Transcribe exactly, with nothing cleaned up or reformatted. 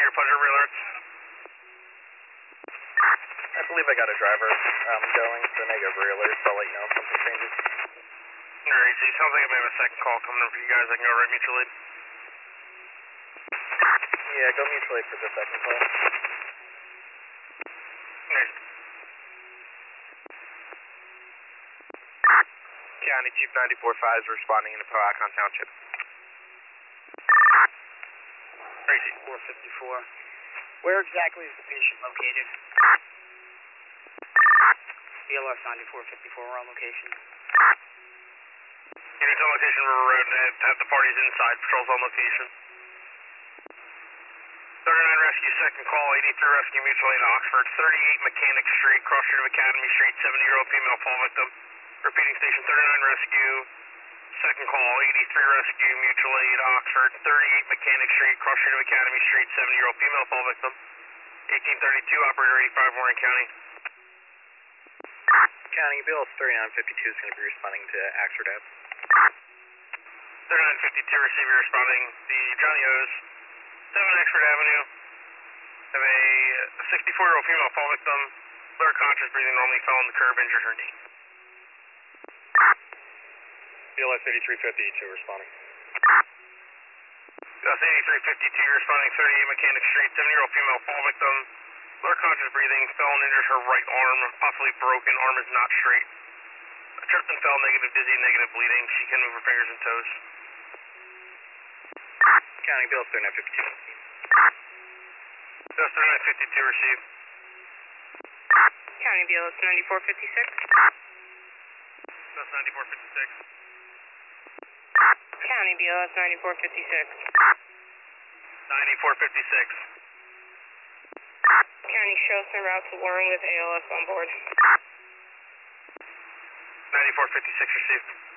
your pleasure, re-alerts. I believe I got a driver um, going, so negative re-alerts. I'll let you know if something changes. Alright, so it sounds like I may have a second call coming in for you guys. I can go right mutual aid. Yeah, go mutual aid for the second call. Nice. County Chief ninety-four five is responding in the Poacon Township. Tracy. four fifty-four. Where exactly is the patient located? B L S ninety-four fifty-four, we're on location. Units on location, River Road, and have the parties inside. Patrols on location. thirty-nine Rescue, second call, eighty-three Rescue, mutual aid, Oxford, thirty-eight Mechanic Street, cross street of Academy Street, seventy-year-old female fall victim. Repeating station, thirty-nine Rescue, second call, eighty-three Rescue, mutual aid, Oxford, thirty-eight Mechanic Street, cross street of Academy Street, seventy-year-old female fall victim. eighteen thirty-two, operator eighty-five, Warren County. County, B L S thirty-nine fifty-two is going to be responding to Axford Ave. thirty-nine fifty-two, receiver responding, the Johnny O's, seven Axford Avenue. Have a sixty-four-year-old female fall victim, lower conscious, breathing normally, fell on the curb, injured her knee. B L S eighty-three fifty-two responding. B L S eighty-three fifty-two responding, thirty-eight Mechanic Street, seventy-year-old female fall victim, lower conscious, breathing, fell and injured her right arm, possibly broken, arm is not straight. Tripped and fell, negative dizzy, negative bleeding. She can move her fingers and toes. County, B L S thirty-nine fifty-two. B L S thirty-nine fifty-two received. County B L S ninety-four fifty-six. B L S ninety-four fifty-six. County B L S ninety-four fifty-six. ninety-four fifty-six. County shows en route to Warren with A L S on board. ninety-four fifty-six received.